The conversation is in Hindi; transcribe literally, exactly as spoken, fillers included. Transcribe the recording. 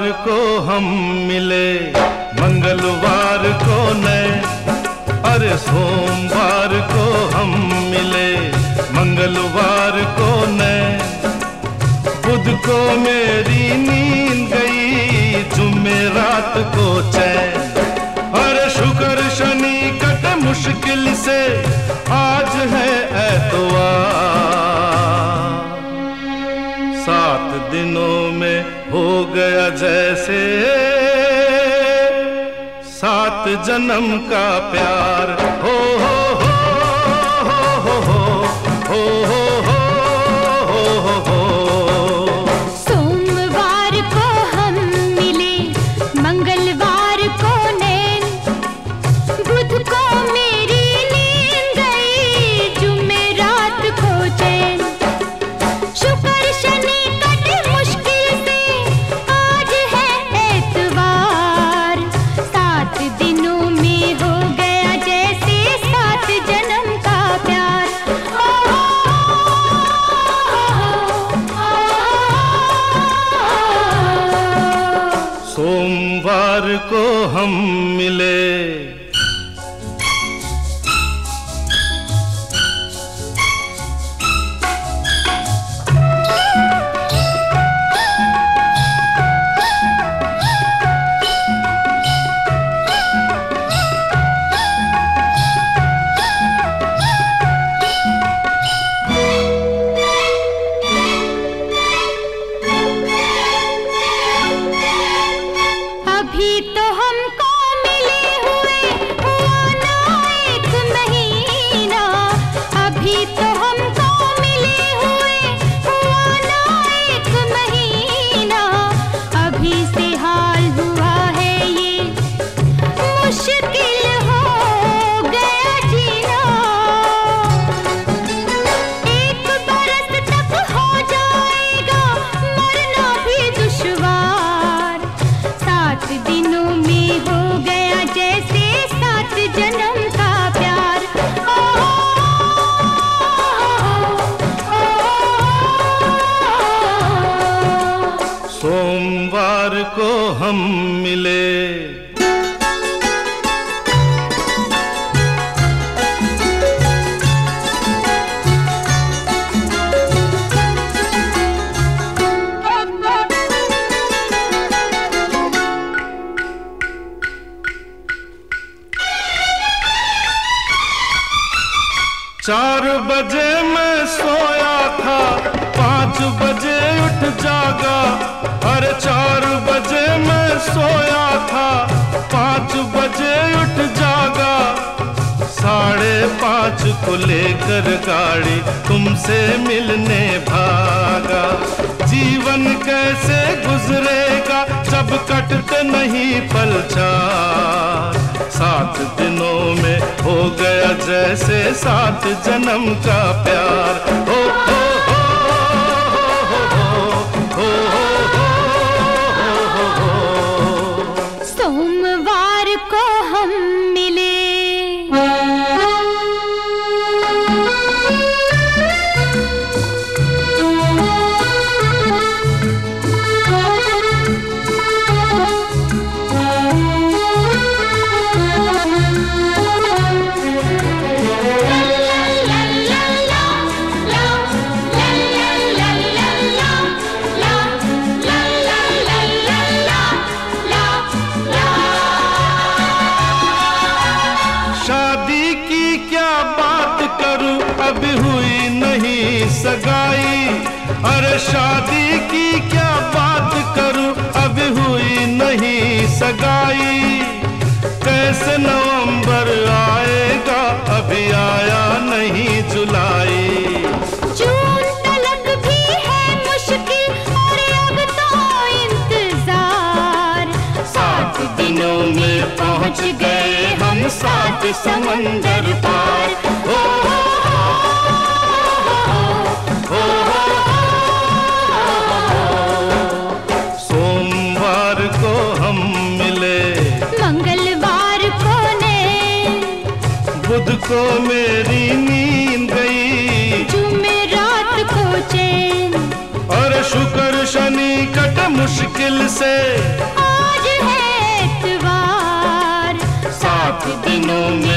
को हम मिले, मंगलवार को नए, अरे सोमवार को हम मिले, मंगलवार को नए, बुध को मेरी नींद गई, जुमेरात को चैन, अरे शुक्र शनि कटे मुश्किल से, आज है एतवार। सात दिनों में हो गया जैसे सात जन्म का प्यार। हो हो हो हो हो हो हो हो हो हो। सोमवार को हम मिले, मंगलवार को नैन, बुध को मेरी नींद गई, जुमेरात को चैन, शुक्र शनि कटे मुश्किल से, आज है एतवार। सात दिनों में हो गया जैसे सात जन्म का प्यार। सोमवार को हम मिले, अभी तो हमको मिले हुए हुआ ना एक महीना, अभी तो हमको मिले हुए हुआ ना एक महीना, अभी से हाल हुआ है ये मुश्किल हो गया जीना। एक बरस तक हो जाएगा मरना भी दुश्वार। सात दिनों में हो गया जैसे सात जन्म का प्यार। सोमवार को हम मिले, चार बजे मैं सोया था, पाँच बजे उठ जागा, अरे चार बजे मैं सोया था, पाँच बजे उठ जागा, साढ़े पाँच को लेकर गाड़ी तुमसे मिलने भागा। जीवन कैसे गुजरेगा जब कटते नहीं पल चार। सात दिनों में हो गया जैसे सात जन्म का प्यार। हो हो हो हो हो हो हो। सोमवार को हम मिले, शादी की क्या बात करूं, अभी हुई नहीं सगाई, अरे शादी की क्या बात करूं, अभी हुई नहीं सगाई। कैसे नवंबर आएगा, अभी आया नहीं जुलाई। जून तलक भी है मुश्किल और अब तो इंतजार। सात दिनों में पहुंच गए हम सात समंदर पार। हो हो हो हो। सोमवार को हम मिले, मंगलवार को नैन, बुध को मेरी नींद गई, जुमेरात को चैन, और शुक्र शनि कटे मुश्किल मुश्किल से आज है एतवार, सात दिनों में